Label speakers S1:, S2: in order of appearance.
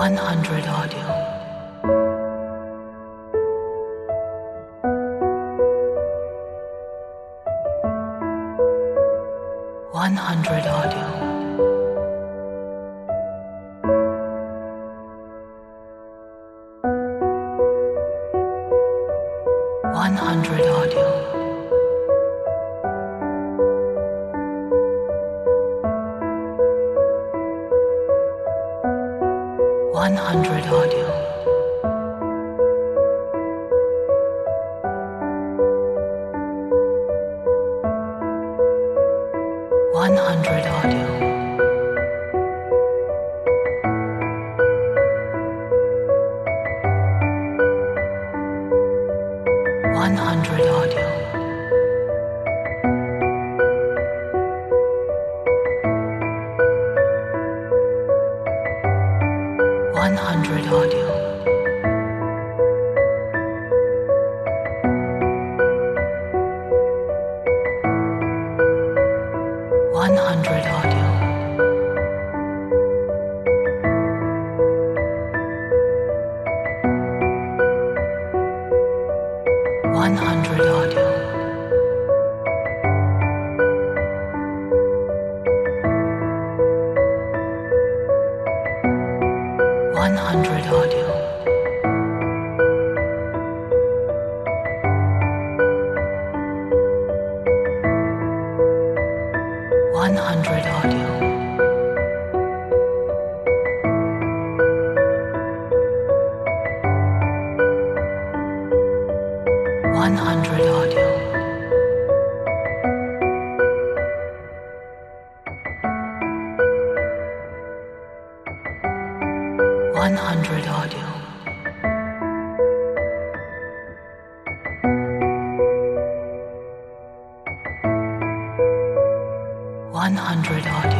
S1: 100 audio. 100 audio. 100 audio. 100 audio. 100 audio. 100 audio. 100 audio. 100 audio. 100 audio. 100 audio. 100 audio. 100 audio. 100 audio. 100 audio.